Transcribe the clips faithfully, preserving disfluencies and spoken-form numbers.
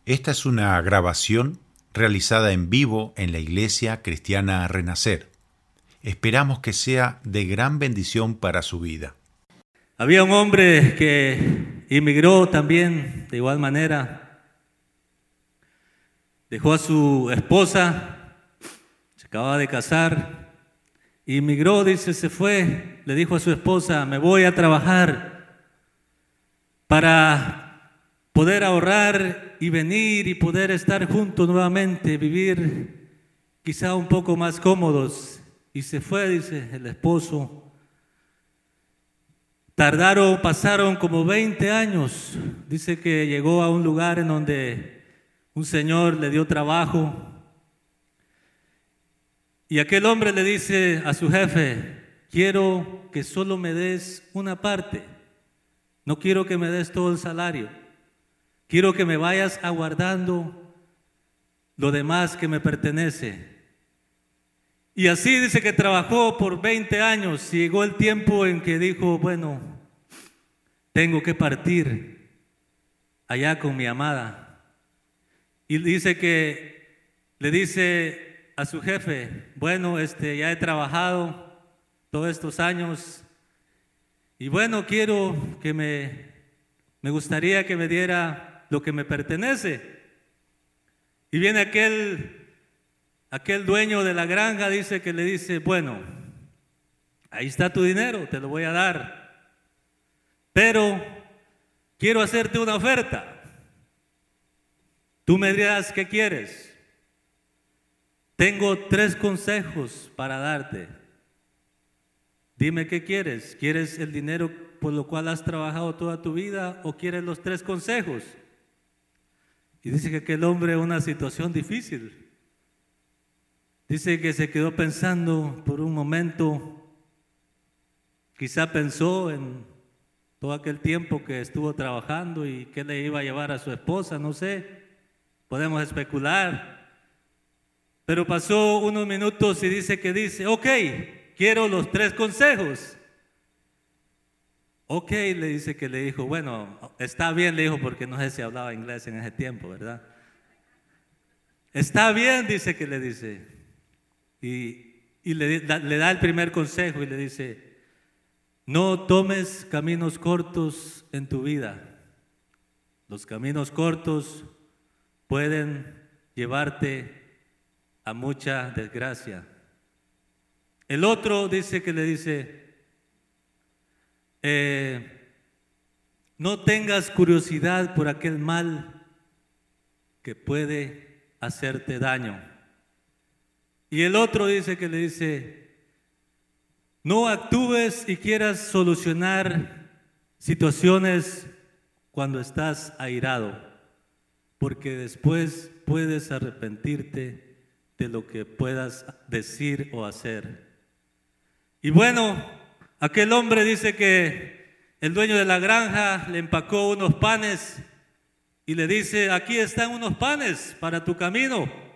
Esta es una grabación realizada en vivo en la Iglesia Cristiana Renacer. Esperamos que sea de gran bendición para su vida. Había un hombre que inmigró también de igual manera. Dejó a su esposa, se acababa de casar, inmigró, dice, se fue, le dijo a su esposa, me voy a trabajar para poder ahorrar y venir y poder estar juntos nuevamente, vivir quizá un poco más cómodos. Y se fue, dice, el esposo. Tardaron, pasaron como veinte años. Dice que llegó a un lugar en donde un señor le dio trabajo. Y aquel hombre le dice a su jefe, quiero que solo me des una parte. No quiero que me des todo el salario. Quiero que me vayas aguardando lo demás que me pertenece. Y así dice que trabajó por veinte años y llegó el tiempo en que dijo, bueno, tengo que partir allá con mi amada. Y dice que le dice a su jefe, bueno, este, ya he trabajado todos estos años y bueno, quiero que me, me gustaría que me diera lo que me pertenece. Y viene aquel... Aquel dueño de la granja dice que le dice, bueno, ahí está tu dinero, te lo voy a dar, pero quiero hacerte una oferta. Tú me dirás qué quieres. Tengo tres consejos para darte. Dime qué quieres. ¿Quieres el dinero por lo cual has trabajado toda tu vida o quieres los tres consejos? Y dice que aquel hombre en una situación difícil. Dice que se quedó pensando por un momento, quizá pensó en todo aquel tiempo que estuvo trabajando y qué le iba a llevar a su esposa, no sé, podemos especular. Pero pasó unos minutos y dice que dice, ok, quiero los tres consejos. Ok, le dice que le dijo, bueno, está bien, le dijo, porque no sé si hablaba inglés en ese tiempo, ¿verdad? Está bien, dice que le dice. Y, y le, da, le da el primer consejo y le dice, no tomes caminos cortos en tu vida. Los caminos cortos pueden llevarte a mucha desgracia. El otro dice que le dice, eh, no tengas curiosidad por aquel mal que puede hacerte daño. Y el otro dice que le dice, no actúes y quieras solucionar situaciones cuando estás airado, porque después puedes arrepentirte de lo que puedas decir o hacer. Y bueno, aquel hombre dice que el dueño de la granja le empacó unos panes y le dice, aquí están unos panes para tu camino.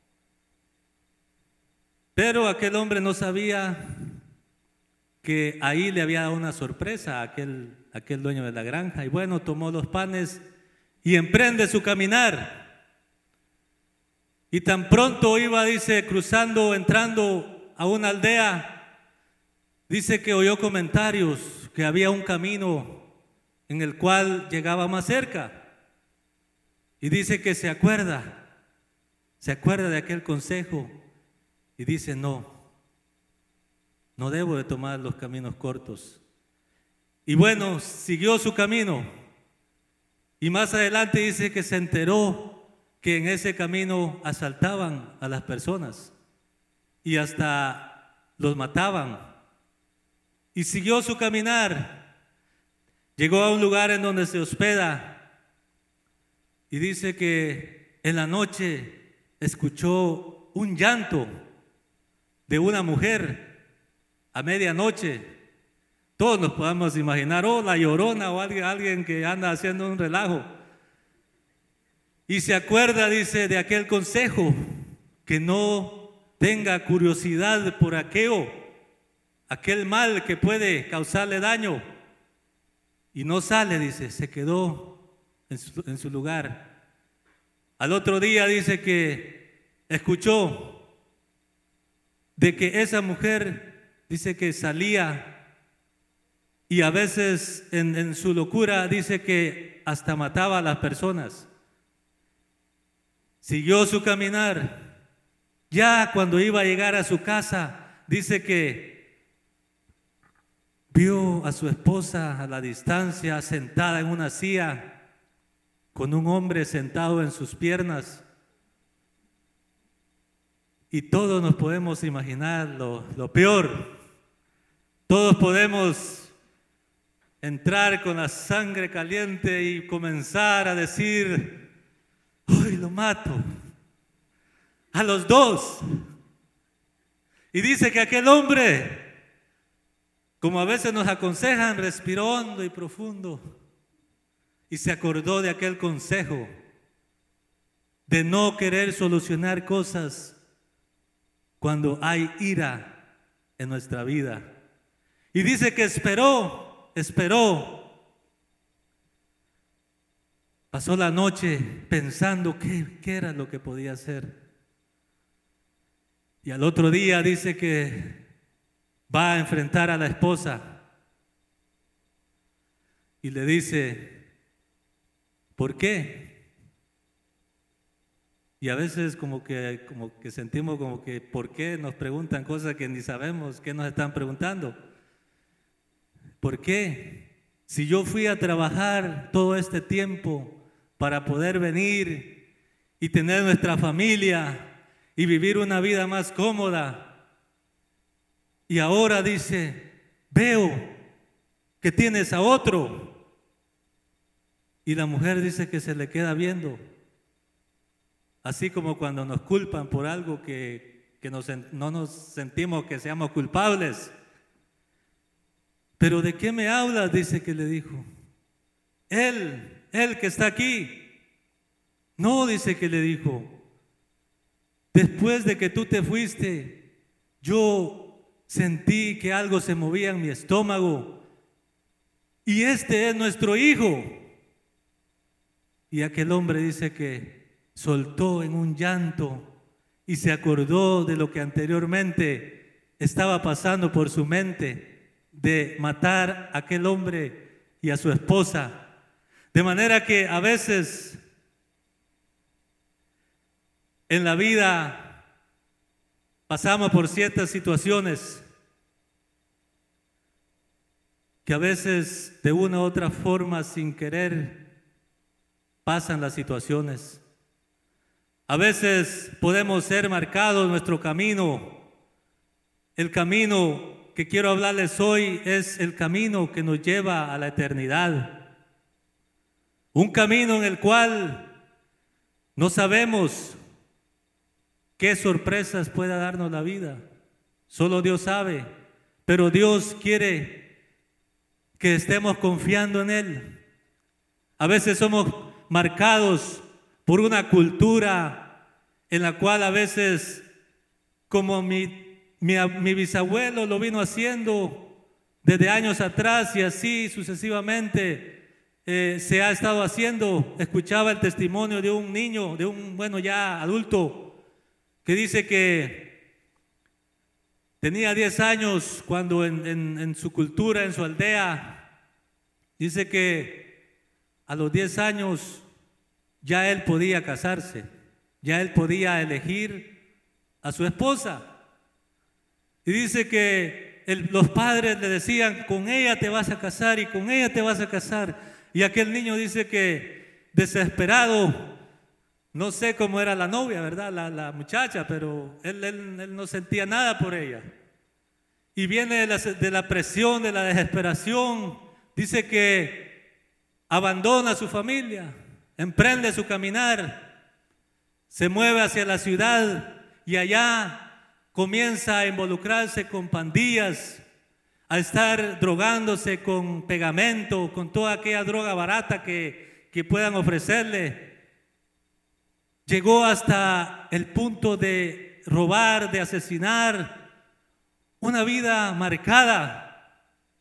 Pero aquel hombre no sabía que ahí le había dado una sorpresa a aquel, aquel dueño de la granja. Y bueno, tomó los panes y emprende su caminar. Y tan pronto iba, dice, cruzando, entrando a una aldea, dice que oyó comentarios que había un camino en el cual llegaba más cerca. Y dice que se acuerda, se acuerda de aquel consejo. Y dice, no, no debo de tomar los caminos cortos. Y bueno, siguió su camino. Y más adelante dice que se enteró que en ese camino asaltaban a las personas y hasta los mataban. Y siguió su caminar. Llegó a un lugar en donde se hospeda. Y dice que en la noche escuchó un llanto de una mujer a medianoche. Todos nos podemos imaginar, oh, la Llorona o alguien, alguien que anda haciendo un relajo. Y se acuerda, dice, de aquel consejo, que no tenga curiosidad por aquello, aquel mal que puede causarle daño. Y no sale, dice, se quedó en su, en su lugar. Al otro día dice que escuchó de que esa mujer, dice que salía y a veces en, en su locura dice que hasta mataba a las personas. Siguió su caminar. Ya cuando iba a llegar a su casa, dice que vio a su esposa a la distancia, sentada en una silla, con un hombre sentado en sus piernas. Y todos nos podemos imaginar lo, lo peor. Todos podemos entrar con la sangre caliente y comenzar a decir: ¡ay, lo mato! A los dos. Y dice que aquel hombre, como a veces nos aconsejan, respiró hondo y profundo y se acordó de aquel consejo de no querer solucionar cosas cuando hay ira en nuestra vida. Y dice que esperó, esperó. Pasó la noche pensando qué, qué era lo que podía hacer. Y al otro día dice que va a enfrentar a la esposa y le dice: ¿por qué? Y a veces como que, como que sentimos como que ¿por qué? Nos preguntan cosas que ni sabemos qué nos están preguntando. ¿Por qué? Si yo fui a trabajar todo este tiempo para poder venir y tener nuestra familia y vivir una vida más cómoda, y ahora dice: veo que tienes a otro. Y la mujer dice que se le queda viendo, así como cuando nos culpan por algo que, que nos, no nos sentimos que seamos culpables. ¿Pero de qué me hablas? Dice que le dijo. Él, él que está aquí. No, dice que le dijo: después de que tú te fuiste, yo sentí que algo se movía en mi estómago y este es nuestro hijo. Y aquel hombre dice que soltó en un llanto y se acordó de lo que anteriormente estaba pasando por su mente, de matar a aquel hombre y a su esposa. De manera que a veces en la vida pasamos por ciertas situaciones que a veces de una u otra forma, sin querer, pasan las situaciones. A veces podemos ser marcados nuestro camino. El camino que quiero hablarles hoy es el camino que nos lleva a la eternidad. Un camino en el cual no sabemos qué sorpresas pueda darnos la vida. Solo Dios sabe, pero Dios quiere que estemos confiando en Él. A veces somos marcados por una cultura en la cual a veces, como mi, mi, mi bisabuelo lo vino haciendo desde años atrás y así sucesivamente eh, se ha estado haciendo. Escuchaba el testimonio de un niño, de un, bueno, ya adulto, que dice que tenía diez años cuando en, en, en su cultura, en su aldea, dice que a los diez años ya él podía casarse, ya él podía elegir a su esposa. Y dice que el, los padres le decían: con ella te vas a casar y con ella te vas a casar. Y aquel niño dice que desesperado, no sé cómo era la novia, ¿verdad? La, la muchacha, pero él, él, él no sentía nada por ella. Y viene de la, de la presión, de la desesperación. Dice que abandona a su familia, emprende su caminar, se mueve hacia la ciudad y allá comienza a involucrarse con pandillas, a estar drogándose con pegamento, con toda aquella droga barata que, que puedan ofrecerle. Llegó hasta el punto de robar, de asesinar. Una vida marcada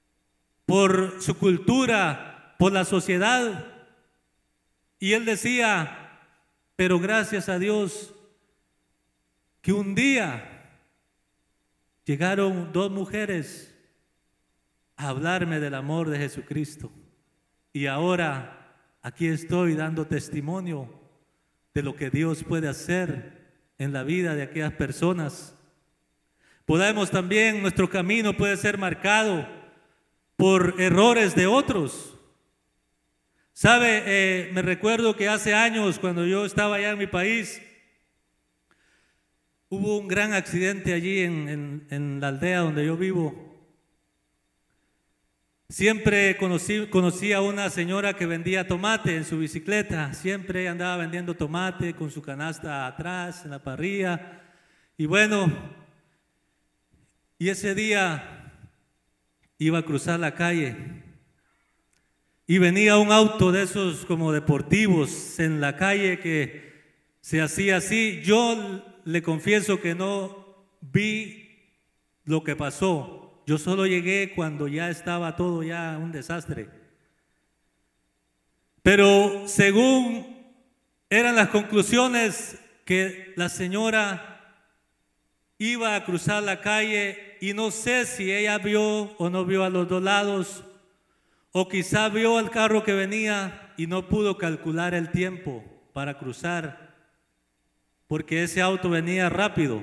por su cultura, por la sociedad. Y él decía Pero gracias a Dios que un día llegaron dos mujeres a hablarme del amor de Jesucristo. Y ahora aquí estoy dando testimonio de lo que Dios puede hacer en la vida de aquellas personas. Podemos también, nuestro camino puede ser marcado por errores de otros. ¿Sabe? Eh, me recuerdo que hace años, cuando yo estaba allá en mi país, hubo un gran accidente allí en, en, en la aldea donde yo vivo. Siempre conocí, conocí a una señora que vendía tomate en su bicicleta. Siempre andaba vendiendo tomate con su canasta atrás, en la parrilla. Y bueno, y ese día iba a cruzar la calle. Y venía un auto de esos como deportivos en la calle que se hacía así. Yo le confieso que no vi lo que pasó. Yo solo llegué cuando ya estaba todo ya un desastre. Pero según eran las conclusiones, que la señora iba a cruzar la calle y no sé si ella vio o no vio a los dos lados, o quizá vio al carro que venía y no pudo calcular el tiempo para cruzar, porque ese auto venía rápido.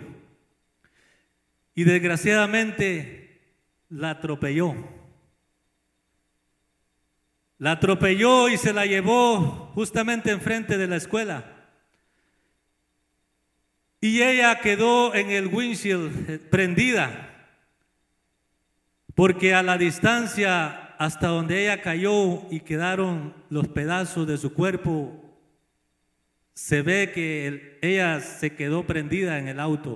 Y desgraciadamente la atropelló. La atropelló y se la llevó justamente enfrente de la escuela. Y ella quedó en el windshield prendida, porque a la distancia hasta donde ella cayó y quedaron los pedazos de su cuerpo, se ve que el, ella se quedó prendida en el auto.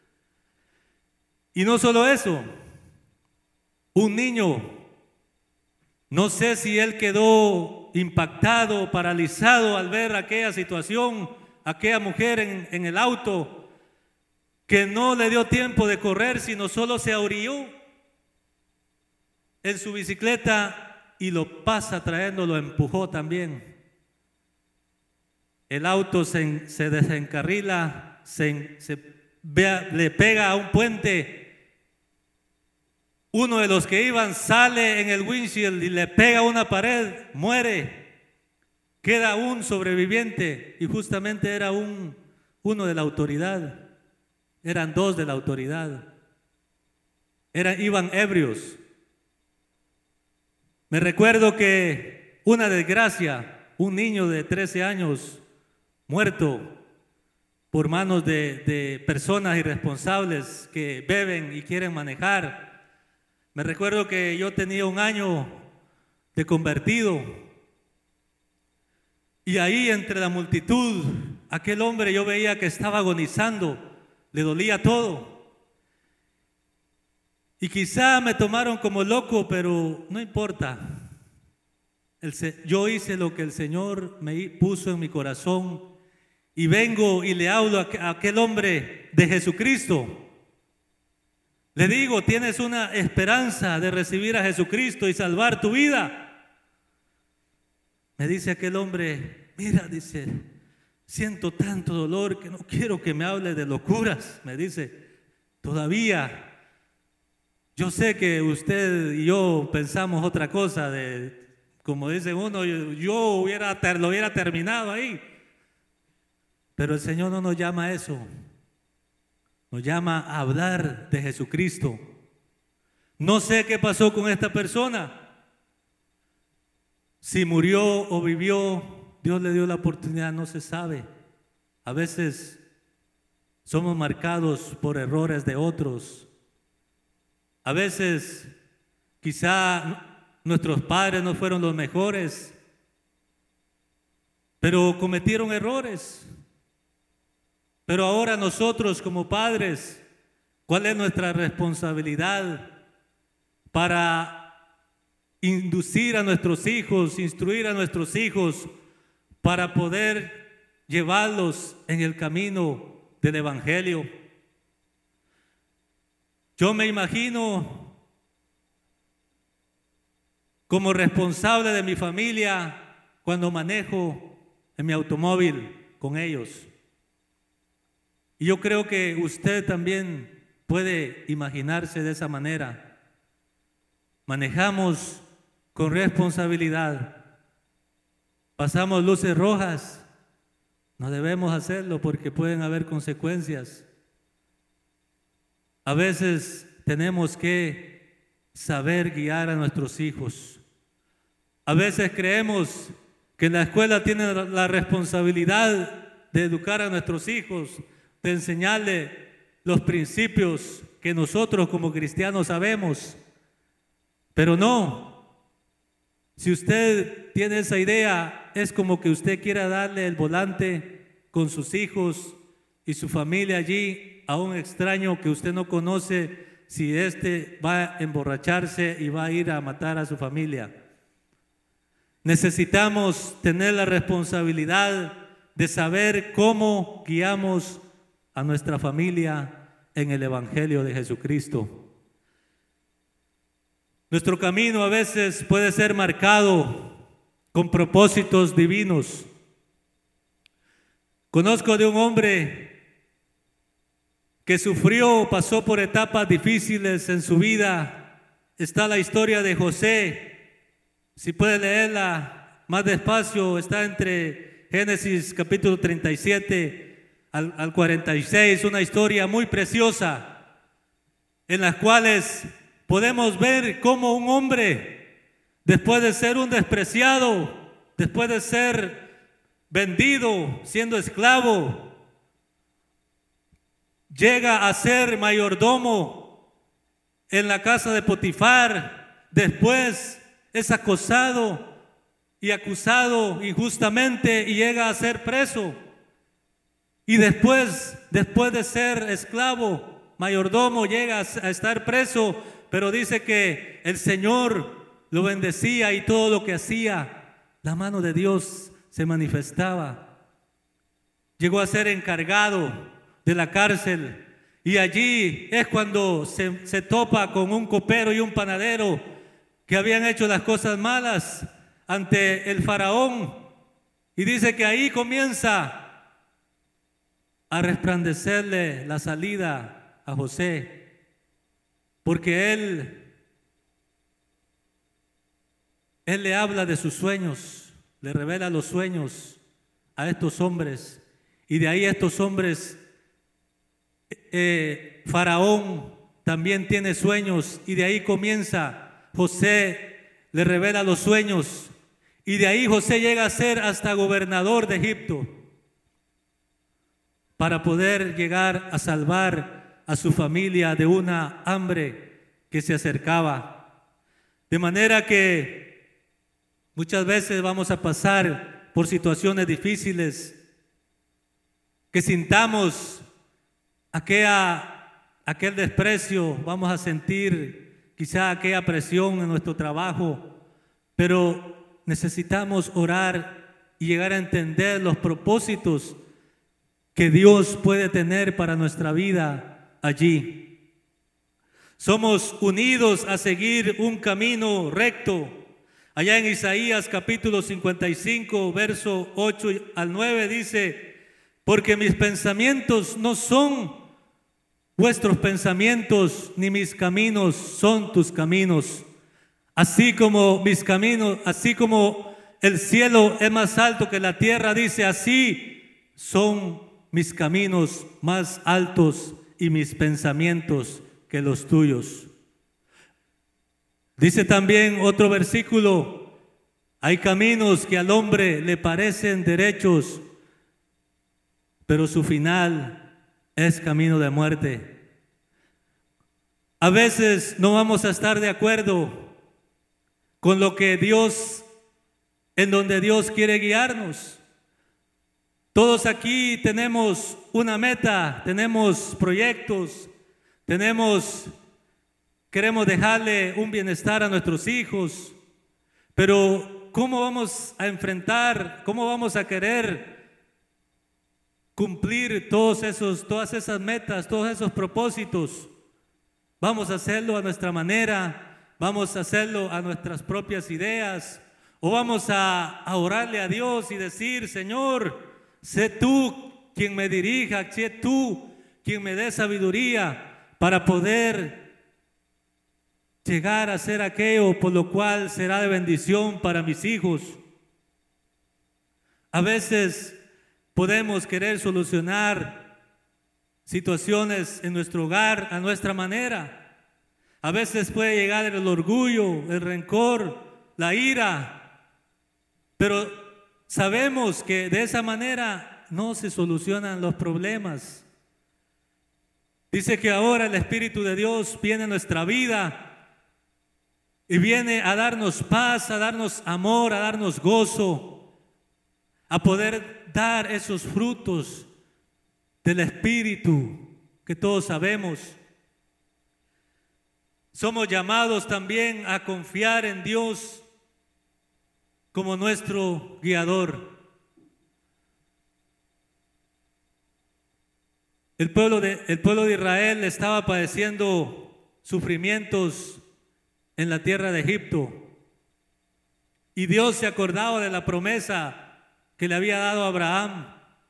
Y no solo eso, un niño, no sé si él quedó impactado, paralizado al ver aquella situación, aquella mujer en, en el auto, que no le dio tiempo de correr, sino solo se ahorilló en su bicicleta y lo pasa trayendo, lo empujó también. El auto se, se desencarrila, se, se ve, le pega a un puente. Uno de los que iban sale en el windshield y le pega a una pared, muere. Queda un sobreviviente y justamente era un, uno de la autoridad. Eran dos de la autoridad. Eran, iban ebrios. Me recuerdo que una desgracia, un niño de trece años muerto por manos de, de personas irresponsables que beben y quieren manejar. Me recuerdo que yo tenía un año de convertido y ahí entre la multitud, aquel hombre yo veía que estaba agonizando, le dolía todo. Y quizá me tomaron como loco, pero no importa. El, yo hice lo que el Señor me puso en mi corazón y vengo y le hablo a aquel hombre de Jesucristo. Le digo, tienes una esperanza de recibir a Jesucristo y salvar tu vida. Me dice aquel hombre, mira, dice, siento tanto dolor que no quiero que me hable de locuras. Me dice, todavía... Yo sé que usted y yo pensamos otra cosa, de, como dice uno, yo, yo hubiera, lo hubiera terminado ahí. Pero el Señor no nos llama a eso. Nos llama a hablar de Jesucristo. No sé qué pasó con esta persona. Si murió o vivió, Dios le dio la oportunidad, no se sabe. A veces somos marcados por errores de otros. A veces quizá nuestros padres no fueron los mejores, pero cometieron errores. Pero ahora nosotros como padres, ¿cuál es nuestra responsabilidad para inducir a nuestros hijos, instruir a nuestros hijos para poder llevarlos en el camino del Evangelio? Yo me imagino como responsable de mi familia cuando manejo en mi automóvil con ellos. Y yo creo que usted también puede imaginarse de esa manera. Manejamos con responsabilidad. Pasamos luces rojas. No debemos hacerlo porque pueden haber consecuencias. A veces tenemos que saber guiar a nuestros hijos. A veces creemos que la escuela tiene la responsabilidad de educar a nuestros hijos, de enseñarles los principios que nosotros como cristianos sabemos. Pero no. Si usted tiene esa idea, es como que usted quiera darle el volante con sus hijos y su familia allí a un extraño que usted no conoce, si éste va a emborracharse y va a ir a matar a su familia. Necesitamos tener la responsabilidad de saber cómo guiamos a nuestra familia en el Evangelio de Jesucristo. Nuestro camino a veces puede ser marcado con propósitos divinos. Conozco de un hombre que sufrió, pasó por etapas difíciles en su vida. Está la historia de José. Si puede leerla más despacio, está entre Génesis capítulo treinta y siete al, al cuarenta y seis, una historia muy preciosa en las cuales podemos ver cómo un hombre, después de ser un despreciado, después de ser vendido, siendo esclavo, llega a ser mayordomo en la casa de Potifar. Después es acosado y acusado injustamente y llega a ser preso. Y después, después de ser esclavo, mayordomo, llega a estar preso, pero dice que el Señor lo bendecía y todo lo que hacía, la mano de Dios se manifestaba. Llegó a ser encargado de la cárcel y allí es cuando se, se topa con un copero y un panadero que habían hecho las cosas malas ante el faraón, y dice que ahí comienza a resplandecerle la salida a José, porque él él le habla de sus sueños, le revela los sueños a estos hombres, y de ahí estos hombres eh, Faraón también tiene sueños, y de ahí comienza José, le revela los sueños, y de ahí José llega a ser hasta gobernador de Egipto para poder llegar a salvar a su familia de una hambre que se acercaba. De manera que muchas veces vamos a pasar por situaciones difíciles, que sintamos aquella, aquel desprecio, vamos a sentir quizá aquella presión en nuestro trabajo, pero necesitamos orar y llegar a entender los propósitos que Dios puede tener para nuestra vida allí. Somos unidos a seguir un camino recto. Allá en Isaías capítulo cincuenta y cinco, verso ocho al nueve dice: porque mis pensamientos no son vuestros pensamientos, ni mis caminos son tus caminos. Así como mis caminos, así como el cielo es más alto que la tierra, dice, así son mis caminos más altos y mis pensamientos que los tuyos. Dice también otro versículo: hay caminos que al hombre le parecen derechos, pero su final es camino de muerte. A veces no vamos a estar de acuerdo con lo que Dios, en donde Dios quiere guiarnos. Todos aquí tenemos una meta, tenemos proyectos, tenemos, queremos dejarle un bienestar a nuestros hijos, pero ¿cómo vamos a enfrentar, cómo vamos a querer cumplir todos esos, todas esas metas, todos esos propósitos? ¿Vamos a hacerlo a nuestra manera? ¿Vamos a hacerlo a nuestras propias ideas? ¿O vamos a, a orarle a Dios y decir: Señor, sé tú quien me dirija, sé tú quien me dé sabiduría para poder llegar a hacer aquello por lo cual será de bendición para mis hijos. A veces podemos querer solucionar situaciones en nuestro hogar a nuestra manera. A veces puede llegar el orgullo, el rencor, la ira, pero sabemos que de esa manera no se solucionan los problemas. Dice que ahora el Espíritu de Dios viene a nuestra vida y viene a darnos paz, a darnos amor, a darnos gozo, a poder dar esos frutos del Espíritu que todos sabemos. Somos llamados también a confiar en Dios como nuestro guiador. El pueblo de, el pueblo de Israel estaba padeciendo sufrimientos en la tierra de Egipto. Y Dios se acordaba de la promesa que le había dado a Abraham.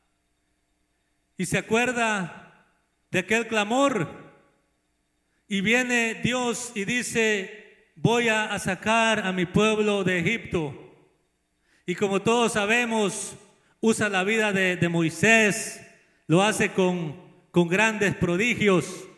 Y se acuerda de aquel clamor. Y viene Dios y dice, voy a, a sacar a mi pueblo de Egipto. Y como todos sabemos, usa la vida de, de Moisés, lo hace con, con grandes prodigios.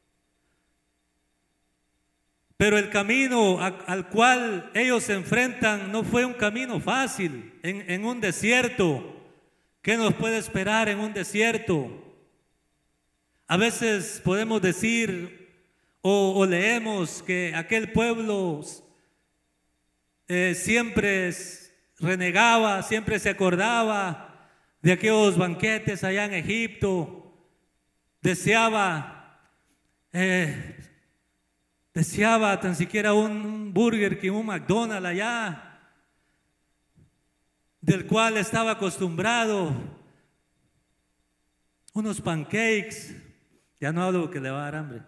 Pero el camino a, al cual ellos se enfrentan no fue un camino fácil, en, en un desierto. ¿Qué nos puede esperar en un desierto? A veces podemos decir o, o leemos que aquel pueblo eh, siempre renegaba, siempre se acordaba de aquellos banquetes allá en Egipto, deseaba... Eh, Deseaba tan siquiera un Burger King, un McDonald's allá, del cual estaba acostumbrado, unos pancakes, ya no hablo que le va a dar hambre.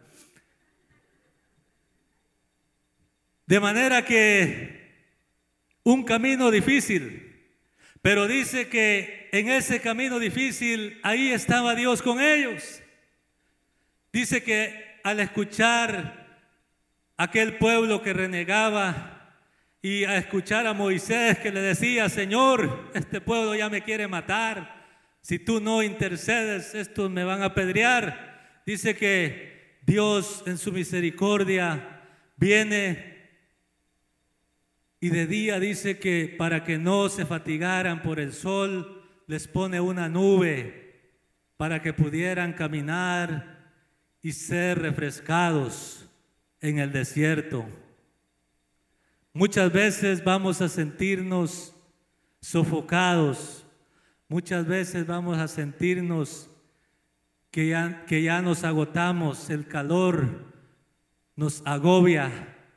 De manera que un camino difícil, pero dice que en ese camino difícil, ahí estaba Dios con ellos. Dice que al escuchar aquel pueblo que renegaba y a escuchar a Moisés que le decía, Señor, este pueblo ya me quiere matar, si tú no intercedes, estos me van a apedrear. Dice que Dios en su misericordia viene y de día dice que para que no se fatigaran por el sol, les pone una nube para que pudieran caminar y ser refrescados en el desierto. Muchas veces vamos a sentirnos sofocados, muchas veces vamos a sentirnos que ya, que ya nos agotamos, el calor nos agobia,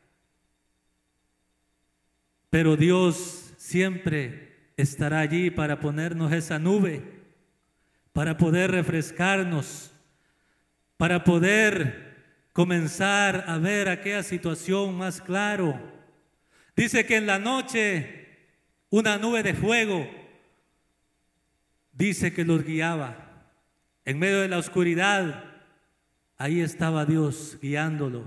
pero Dios siempre estará allí para ponernos esa nube, para poder refrescarnos, para poder comenzar a ver aquella situación más claro. Dice que en la noche una nube de fuego, dice que los guiaba. En medio de la oscuridad, ahí estaba Dios guiándolo.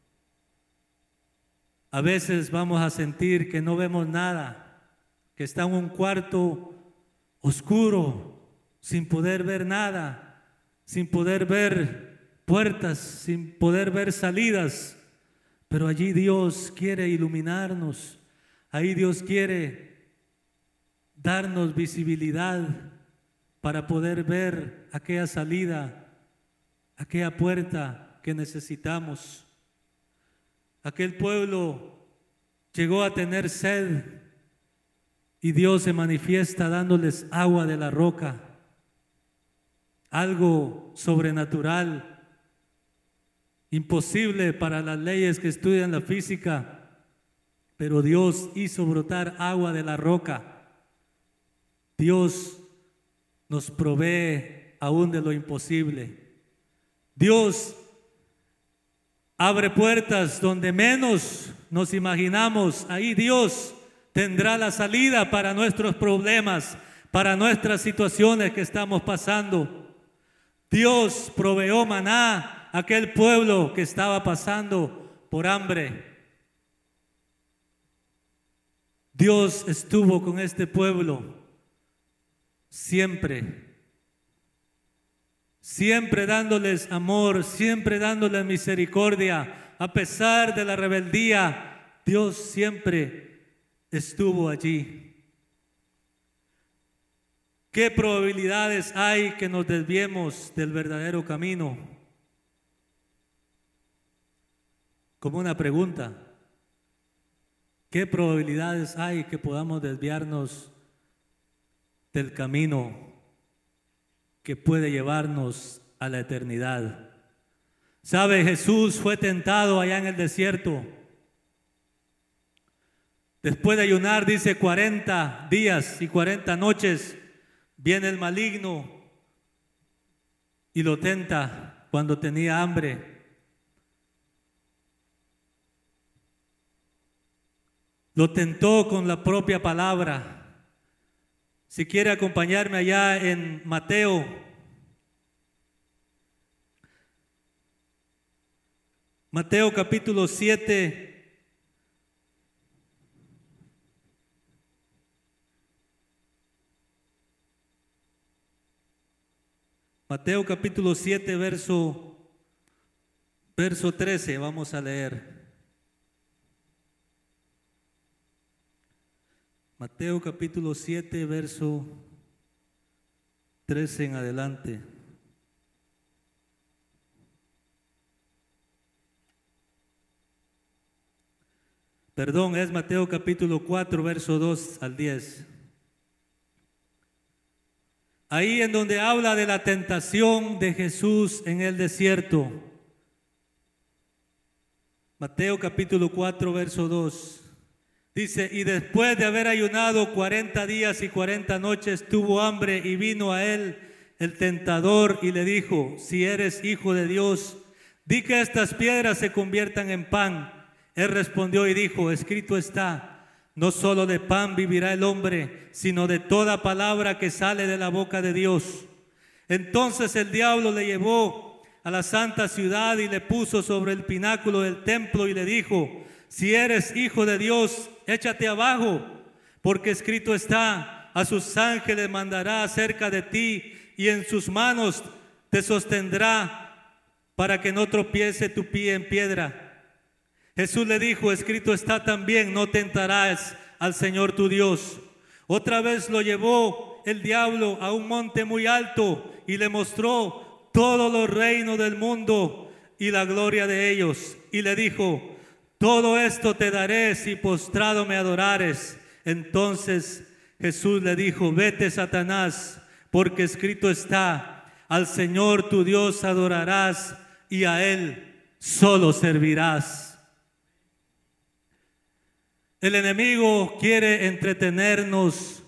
A veces vamos a sentir que no vemos nada, que está en un cuarto oscuro, sin poder ver nada, sin poder ver puertas, sin poder ver salidas, pero allí Dios quiere iluminarnos, ahí Dios quiere darnos visibilidad para poder ver aquella salida, aquella puerta que necesitamos. Aquel pueblo llegó a tener sed y Dios se manifiesta dándoles agua de la roca, algo sobrenatural, imposible para las leyes que estudian la física, pero Dios hizo brotar agua de la roca. Dios nos provee aún de lo imposible. Dios abre puertas donde menos nos imaginamos. Ahí Dios tendrá la salida para nuestros problemas, para nuestras situaciones que estamos pasando. Dios proveyó maná a aquel pueblo que estaba pasando por hambre. Dios estuvo con este pueblo siempre, siempre dándoles amor, siempre dándoles misericordia, a pesar de la rebeldía. Dios siempre estuvo allí. ¿Qué probabilidades hay que nos desviemos del verdadero camino? Como una pregunta. ¿Qué probabilidades hay que podamos desviarnos del camino que puede llevarnos a la eternidad? ¿Sabe? Jesús fue tentado allá en el desierto. Después de ayunar, dice, cuarenta días y cuarenta noches, viene el maligno y lo tenta cuando tenía hambre. Lo tentó con la propia palabra. Si quiere acompañarme allá en Mateo, Mateo capítulo siete, Mateo capítulo siete, verso, verso trece, vamos a leer. Mateo capítulo siete, verso trece en adelante. Perdón, es Mateo capítulo cuatro, verso dos al diez. Ahí en donde habla de la tentación de Jesús en el desierto. Mateo capítulo cuatro, verso dos. Dice, y después de haber ayunado cuarenta días y cuarenta noches, tuvo hambre y vino a él el tentador y le dijo, si eres hijo de Dios, di que estas piedras se conviertan en pan. Él respondió y dijo, escrito está, no solo de pan vivirá el hombre, sino de toda palabra que sale de la boca de Dios. Entonces el diablo le llevó a la santa ciudad y le puso sobre el pináculo del templo y le dijo, si eres hijo de Dios, échate abajo, porque escrito está, a sus ángeles mandará acerca de ti y en sus manos te sostendrá para que no tropiece tu pie en piedra. Jesús le dijo, escrito está también, no tentarás al Señor tu Dios. Otra vez lo llevó el diablo a un monte muy alto y le mostró todos los reinos del mundo y la gloria de ellos. Y le dijo, todo esto te daré si postrado me adorares. Entonces Jesús le dijo, vete, Satanás, porque escrito está, al Señor tu Dios adorarás y a Él solo servirás. El enemigo quiere entretenernos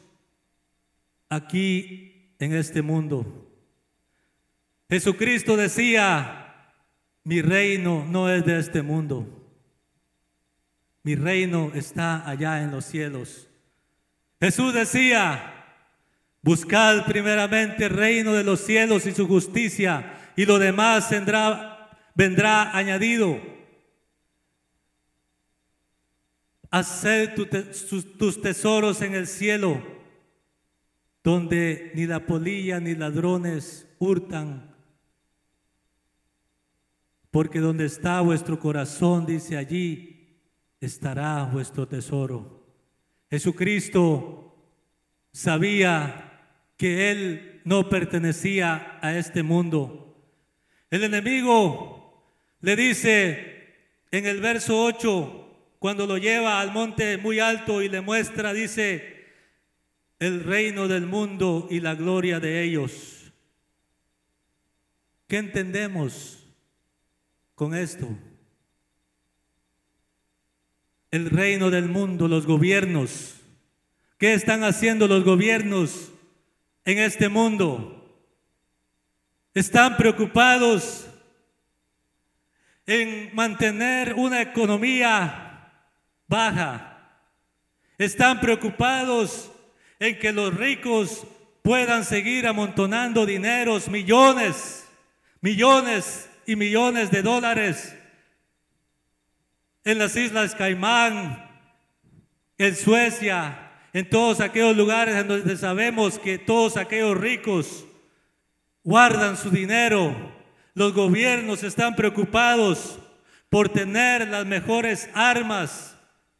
aquí en este mundo. Jesucristo decía, mi reino no es de este mundo. Mi reino está allá en los cielos. Jesús decía, buscad primeramente el reino de los cielos y su justicia, y lo demás vendrá, vendrá añadido. Haced tu te, sus, tus tesoros en el cielo, donde ni la polilla ni ladrones hurtan. Porque donde está vuestro corazón, dice, allí estará vuestro tesoro. Jesucristo sabía que Él no pertenecía a este mundo. El enemigo le dice en el verso ocho, cuando lo lleva al monte muy alto y le muestra, dice, el reino del mundo y la gloria de ellos. ¿Qué entendemos con esto? El reino del mundo, los gobiernos. ¿Qué están haciendo los gobiernos en este mundo? Están preocupados en mantener una economía baja. Están preocupados en que los ricos puedan seguir amontonando dineros, millones, millones y millones de dólares en las Islas Caimán, en Suecia, en todos aquellos lugares en donde sabemos que todos aquellos ricos guardan su dinero. Los gobiernos están preocupados por tener las mejores armas,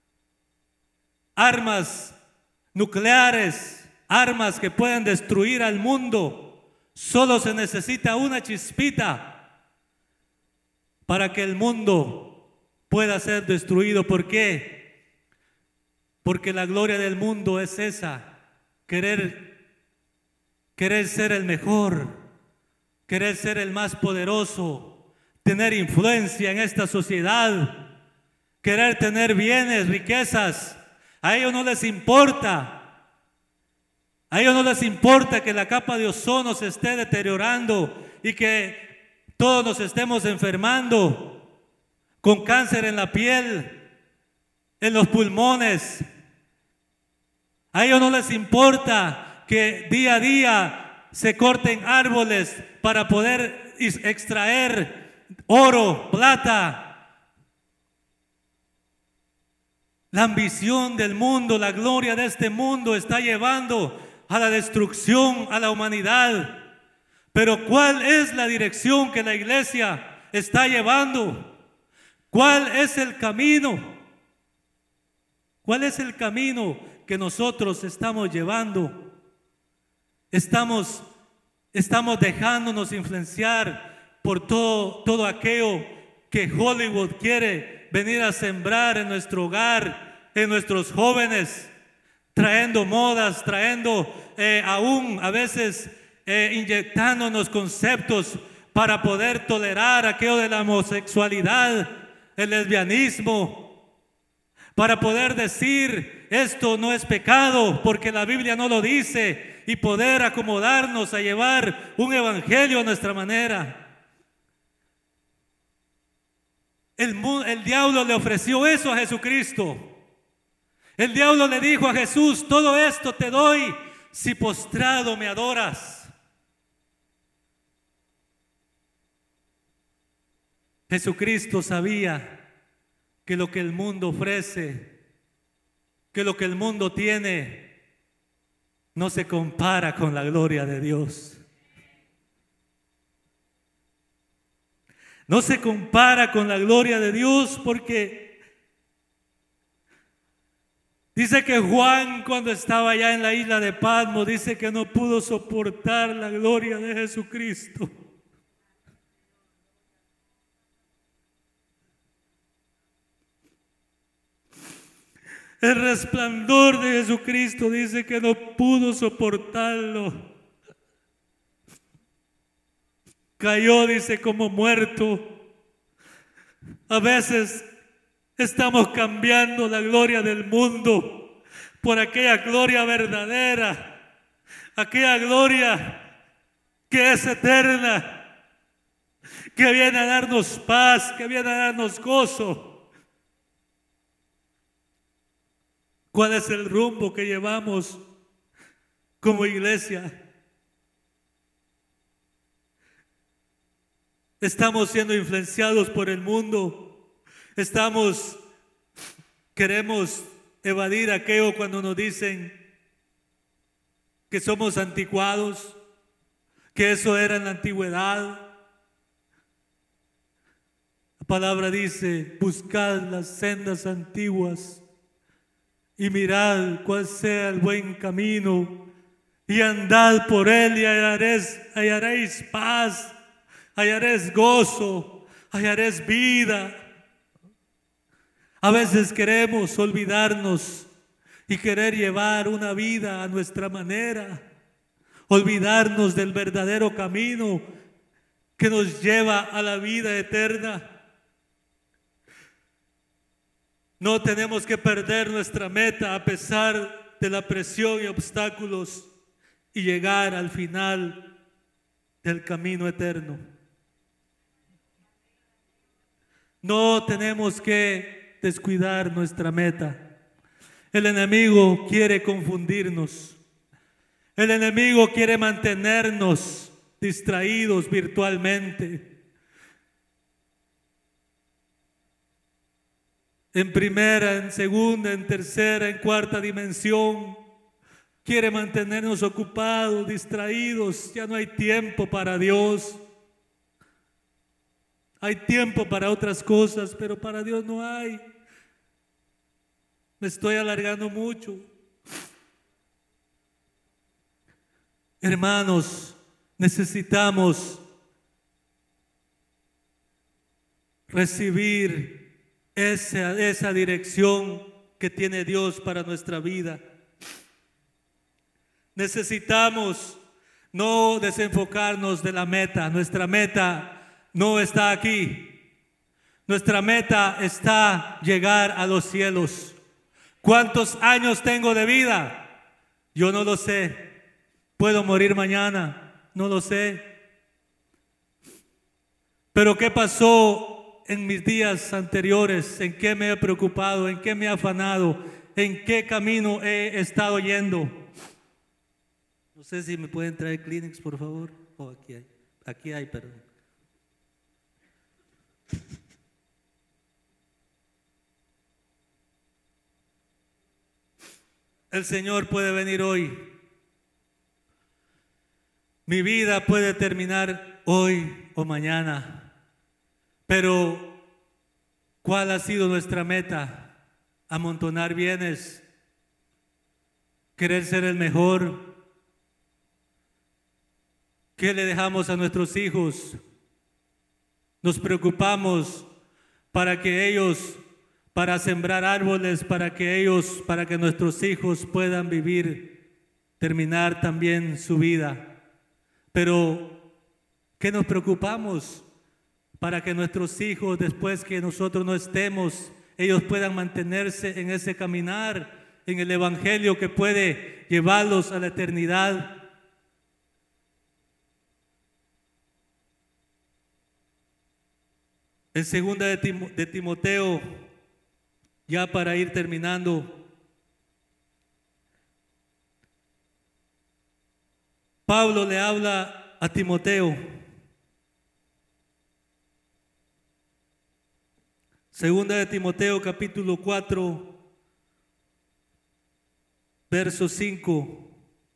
armas nucleares, armas que puedan destruir al mundo. Solo se necesita una chispita para que el mundo pueda ser destruido. ¿Por qué? Porque la gloria del mundo es esa, querer, querer ser el mejor, querer ser el más poderoso, tener influencia en esta sociedad, querer tener bienes, riquezas. A ellos no les importa. A ellos no les importa que la capa de ozono se esté deteriorando y que todos nos estemos enfermando con cáncer en la piel, en los pulmones. A ellos no les importa que día a día se corten árboles para poder extraer oro, plata. La ambición del mundo, la gloria de este mundo está llevando a la destrucción a la humanidad. Pero ¿cuál es la dirección que la iglesia está llevando? ¿Cuál es el camino? ¿Cuál es el camino que nosotros estamos llevando? Estamos, estamos dejándonos influenciar por todo, todo aquello que Hollywood quiere venir a sembrar en nuestro hogar, en nuestros jóvenes, trayendo modas, trayendo eh, aún a veces eh, inyectándonos conceptos para poder tolerar aquello de la homosexualidad, el lesbianismo, para poder decir esto no es pecado porque la Biblia no lo dice, y poder acomodarnos a llevar un evangelio a nuestra manera. El, el diablo le ofreció eso a Jesucristo. El diablo le dijo a Jesús: todo esto te doy si postrado me adoras. Jesucristo sabía que lo que el mundo ofrece, que lo que el mundo tiene, no se compara con la gloria de Dios. No se compara con la gloria de Dios, porque dice que Juan, cuando estaba allá en la isla de Patmos, dice que no pudo soportar la gloria de Jesucristo. El resplandor de Jesucristo, dice que no pudo soportarlo. Cayó, dice, como muerto. A veces estamos cambiando la gloria del mundo por aquella gloria verdadera, aquella gloria que es eterna, que viene a darnos paz, que viene a darnos gozo. ¿Cuál es el rumbo que llevamos como iglesia? Estamos siendo influenciados por el mundo. Estamos, queremos evadir aquello cuando nos dicen que somos anticuados, que eso era en la antigüedad. La palabra dice: buscad las sendas antiguas y mirad cuál sea el buen camino, y andad por él y hallaréis, hallaréis paz, hallaréis gozo, hallaréis vida. A veces queremos olvidarnos y querer llevar una vida a nuestra manera, olvidarnos del verdadero camino que nos lleva a la vida eterna. No tenemos que perder nuestra meta a pesar de la presión y obstáculos, y llegar al final del camino eterno. No tenemos que descuidar nuestra meta. El enemigo quiere confundirnos. El enemigo quiere mantenernos distraídos virtualmente. En primera, en segunda, en tercera, en cuarta dimensión. Quiere mantenernos ocupados, distraídos. Ya no hay tiempo para Dios. Hay tiempo para otras cosas, pero para Dios no hay. Me estoy alargando mucho. Hermanos, necesitamos recibir esa, esa dirección que tiene Dios para nuestra vida. Necesitamos no desenfocarnos de la meta. Nuestra meta no está aquí. Nuestra meta está llegar a los cielos. ¿Cuántos años tengo de vida? Yo no lo sé. ¿Puedo morir mañana? No lo sé. Pero ¿qué pasó en mis días anteriores? ¿En qué me he preocupado? ¿En qué me he afanado? ¿En qué camino he estado yendo? No sé si me pueden traer Kleenex, por favor. Oh, aquí hay. Aquí hay, perdón. El Señor puede venir hoy. Mi vida puede terminar hoy o mañana. Pero, ¿cuál ha sido nuestra meta? Amontonar bienes, querer ser el mejor. ¿Qué le dejamos a nuestros hijos? Nos preocupamos para que ellos, para sembrar árboles, para que ellos, para que nuestros hijos puedan vivir, terminar también su vida. Pero, ¿qué nos preocupamos? Para que nuestros hijos, después que nosotros no estemos, ellos puedan mantenerse en ese caminar, en el evangelio que puede llevarlos a la eternidad. En segunda de, Tim- de Timoteo, ya para ir terminando, Pablo le habla a Timoteo. Segunda de Timoteo, capítulo cuatro, verso cinco.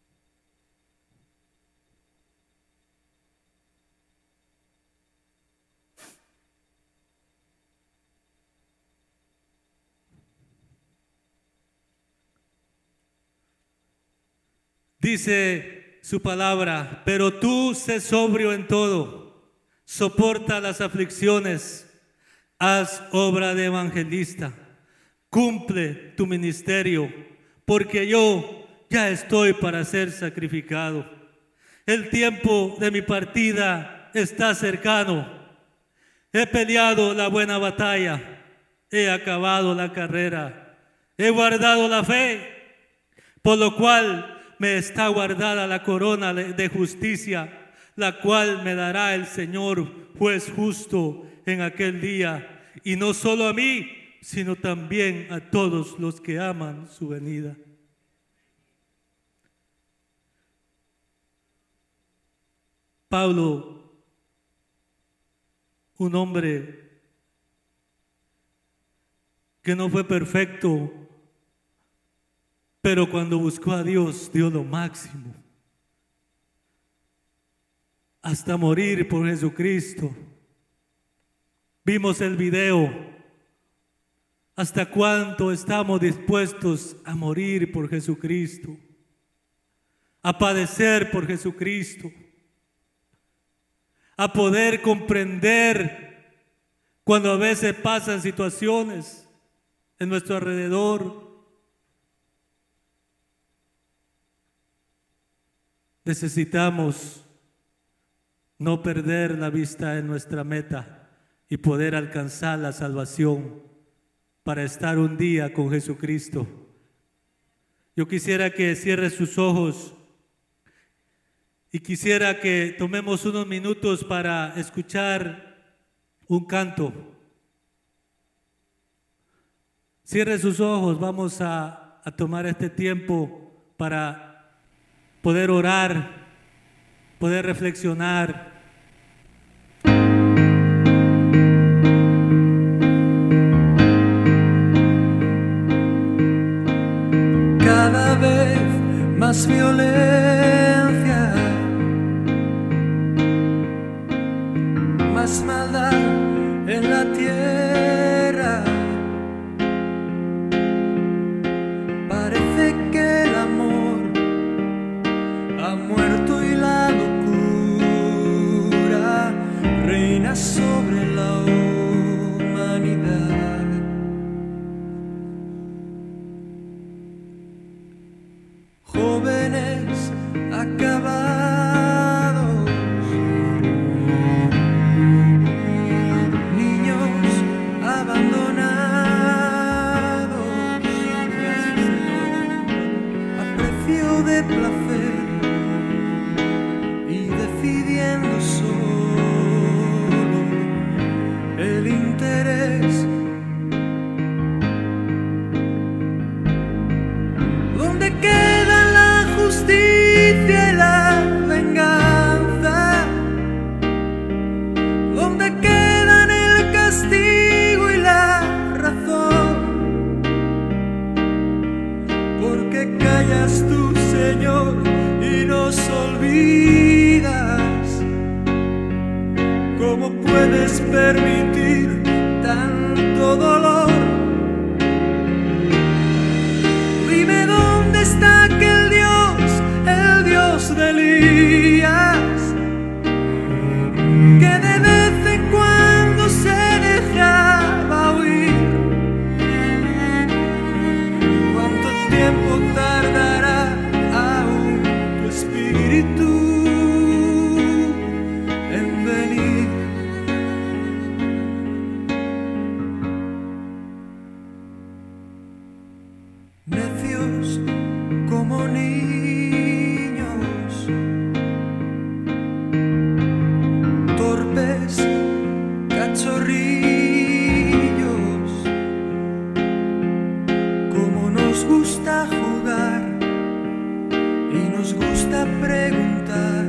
Dice su palabra: pero tú sé sobrio en todo, soporta las aflicciones, haz obra de evangelista, cumple tu ministerio, porque yo ya estoy para ser sacrificado. El tiempo de mi partida está cercano. He peleado la buena batalla, he acabado la carrera, he guardado la fe, por lo cual me está guardada la corona de justicia, la cual me dará el Señor, juez justo, en aquel día, y no solo a mí, sino también a todos los que aman su venida. Pablo, un hombre que no fue perfecto, pero cuando buscó a Dios, dio lo máximo. Hasta morir por Jesucristo. Vimos el video. ¿Hasta cuánto estamos dispuestos a morir por Jesucristo? A padecer por Jesucristo. A poder comprender cuando a veces pasan situaciones en nuestro alrededor. Necesitamos no perder la vista en nuestra meta y poder alcanzar la salvación para estar un día con Jesucristo. Yo quisiera que cierre sus ojos y quisiera que tomemos unos minutos para escuchar un canto. Cierre sus ojos, vamos a, a tomar este tiempo para poder orar, poder reflexionar. Cada vez más violencia, más maldad en la tierra. Parece que el amor ha muerto y la locura reina sobre la humanidad. Jóvenes acabados, niños abandonados, a precio de placer y decidiendo solo el interés. ¿Dónde queda la justicia y la venganza? ¿Dónde quedan el castigo y la razón? ¿Por qué callas tú, Señor, y nos olvidas? ¿Cómo puedes permitir tanto dolor? Dime dónde está aquel Dios, el Dios de Elías, que de vez en cuando se dejaba oír. ¿Cuánto tiempo tardará aún tu espíritu en venir? Necios como niños, torpes cachorrillos, como nos gusta jugar y nos gusta preguntar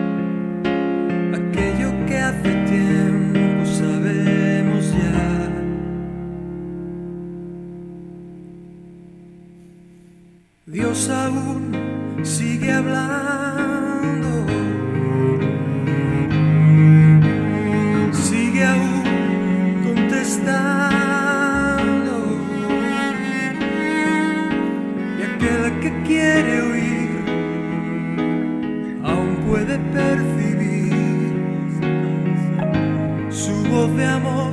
aquello que hace tiempo sabemos ya. Dios aún sigue hablando, sigue aún contestando, y aquel que quiere oír aún puede percibir su voz de amor.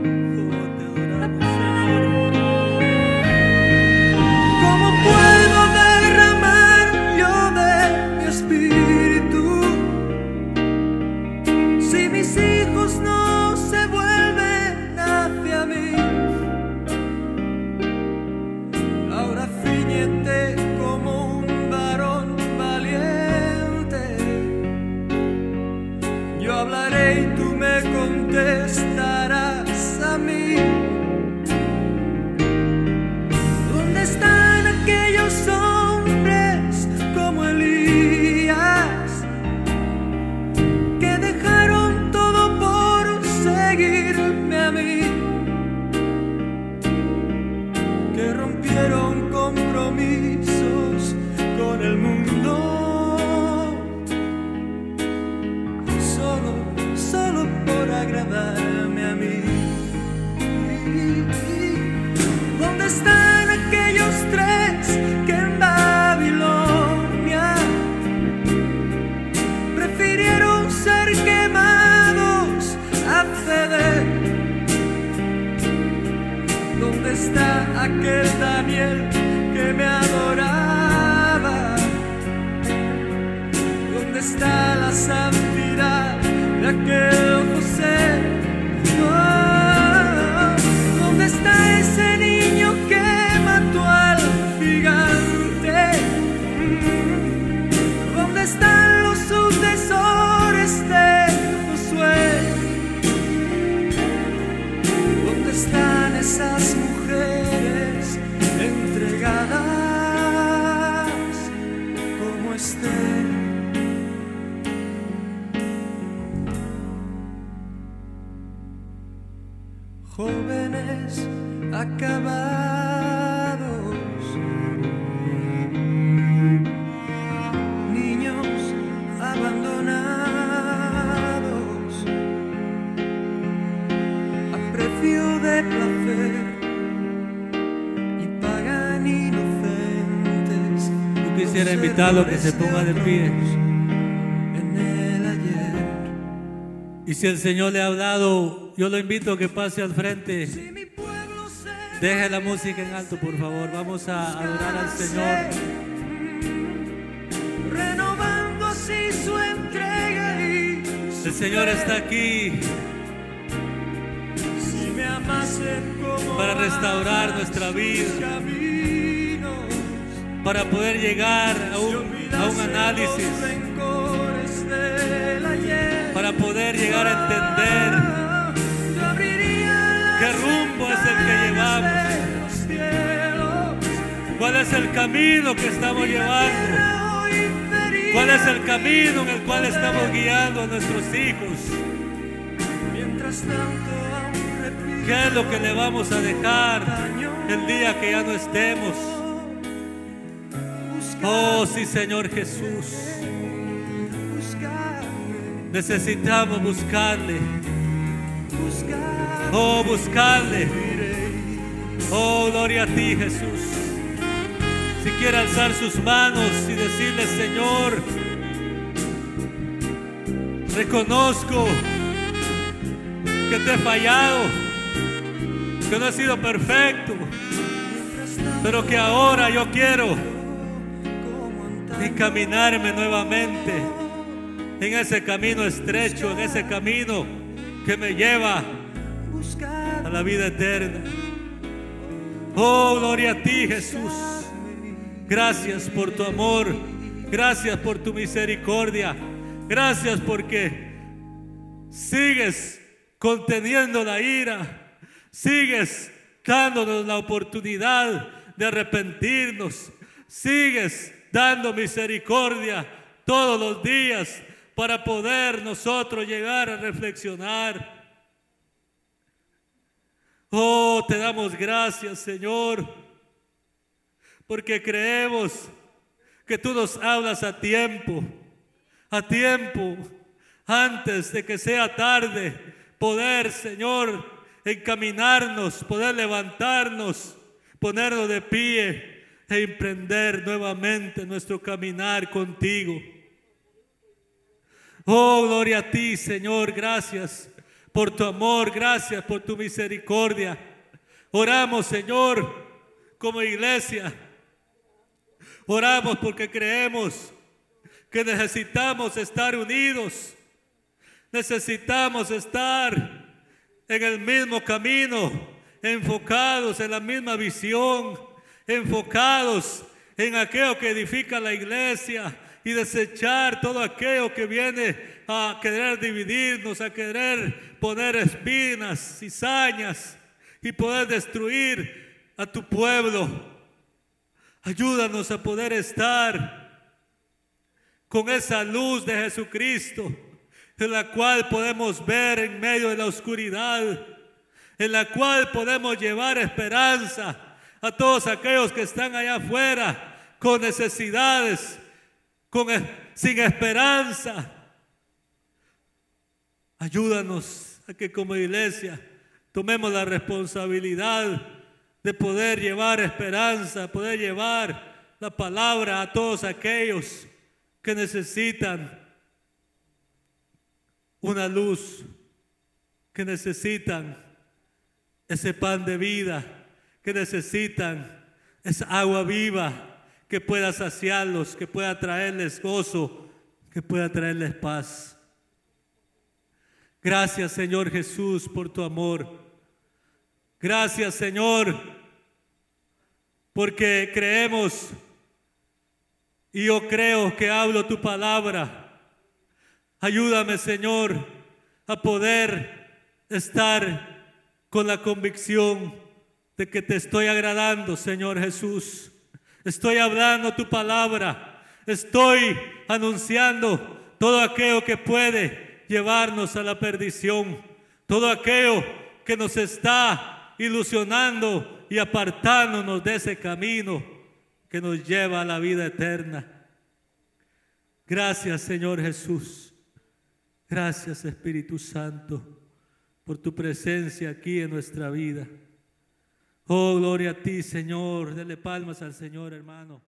Como un varón valiente, yo hablaré y tú me contestarás a mí. ¿Dónde están aquellos hombres como Elías, que dejaron todo por seguirme a mí, que rompieron compromisos con el mundo, solo, solo por agradarme a mí? ¿Dónde están aquellos tres que en Babilonia prefirieron ser quemados a ceder? ¿Dónde está aquel Daniel que me adoraba? ¿Dónde está la santidad de aquel José? Oh, ¿dónde está ese niño que mató al gigante? ¿Dónde están los sucesores de Josué? ¿Dónde están esas mujeres entregadas como Esther? jóvenes acabados, niños abandonados, a precio de placer, y pagan inocentes. Yo quisiera invitarlo a que se ponga de pie. En el ayer. Y si el Señor le ha hablado, yo lo invito a que pase al frente. Si mi pueblo se Deje la música en alto, por favor. Vamos a adorar al Señor. renovando así su entrega y su El Señor fe. está aquí Si me amasen como para restaurar amas nuestra sus vida, caminos, para poder llegar a si un, a un olvidasen análisis, los rencores del ayer, para poder llegar a entender yo abriría qué las rumbo es el que ventanas llevamos, de los cielos, cuál es el camino que estamos y la llevando, tierra hoy vería cuál es el camino en el cual estamos guiando a nuestros hijos, mientras tanto aún repito qué es lo que le vamos a dejar el día que ya no estemos. Oh, sí, Señor Jesús. buscarme, Necesitamos buscarle. buscarme, Oh, buscarle. Oh, gloria a ti, Jesús. Si quiere alzar sus manos y decirle, Señor, reconozco que te he fallado, que no he sido perfecto, pero que ahora yo quiero encaminarme nuevamente en ese camino estrecho, en ese camino que me lleva a la vida eterna. Oh, gloria a ti, Jesús. Gracias por tu amor, gracias por tu misericordia, gracias porque sigues conteniendo la ira, sigues dándonos la oportunidad de arrepentirnos, sigues dando misericordia todos los días para poder nosotros llegar a reflexionar. Oh, te damos gracias, Señor, porque creemos que tú nos hablas a tiempo, a tiempo, antes de que sea tarde, poder, Señor, encaminarnos, poder levantarnos, ponernos de pie e emprender nuevamente nuestro caminar contigo. Oh, gloria a ti, Señor, gracias por tu amor, gracias por tu misericordia. Oramos, Señor, como iglesia. Oramos porque creemos que necesitamos estar unidos. Necesitamos estar en el mismo camino, enfocados en la misma visión, enfocados en aquello que edifica la iglesia y desechar todo aquello que viene a querer dividirnos, a querer poner espinas, cizañas y poder destruir a tu pueblo. Ayúdanos a poder estar con esa luz de Jesucristo, en la cual podemos ver en medio de la oscuridad, en la cual podemos llevar esperanza a todos aquellos que están allá afuera con necesidades, con, sin esperanza. Ayúdanos a que como iglesia tomemos la responsabilidad de poder llevar esperanza, poder llevar la palabra a todos aquellos que necesitan una luz, que necesitan ese pan de vida, que necesitan esa agua viva que pueda saciarlos, que pueda traerles gozo, que pueda traerles paz. Gracias, Señor Jesús, por tu amor. Gracias, Señor, porque creemos y yo creo que hablo tu palabra. Ayúdame, Señor, a poder estar con la convicción de que te estoy agradando, Señor Jesús. Estoy hablando tu palabra. Estoy anunciando todo aquello que puede llevarnos a la perdición. Todo aquello que nos está ilusionando y apartándonos de ese camino que nos lleva a la vida eterna. Gracias, Señor Jesús. Gracias, Espíritu Santo, por tu presencia aquí en nuestra vida. Oh, gloria a ti, Señor. Dele palmas al Señor, hermano.